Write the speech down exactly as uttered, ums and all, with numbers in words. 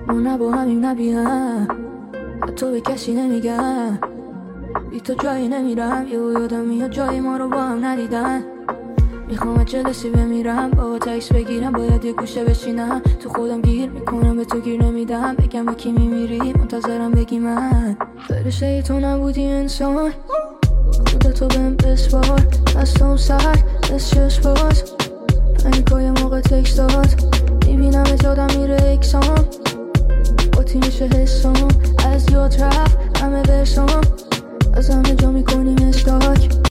ما نه با همیم نبیم، حتی به کسی نمیگم. بی تو جایی نمیرم، یه یادم میاد جایی ما رو با هم ندیدن. میخوام از جلسی بمیرم، با تکس بگیرم، باید یه گوشه بشینم. تو خودم گیر میکنم، به تو گیر نمیدم. بگم به کی میمیری، منتظرم بگی من. فرشته ای تو نبودی انسان، خودتو بهم بسپار. دستم سر دست چشم باز، پنیکای موقع تکس داد. میبینم از یادم میره اکسام، باتی میشه حسام. از یاد رفت همه برسام، از همه جا میکنیم استاک.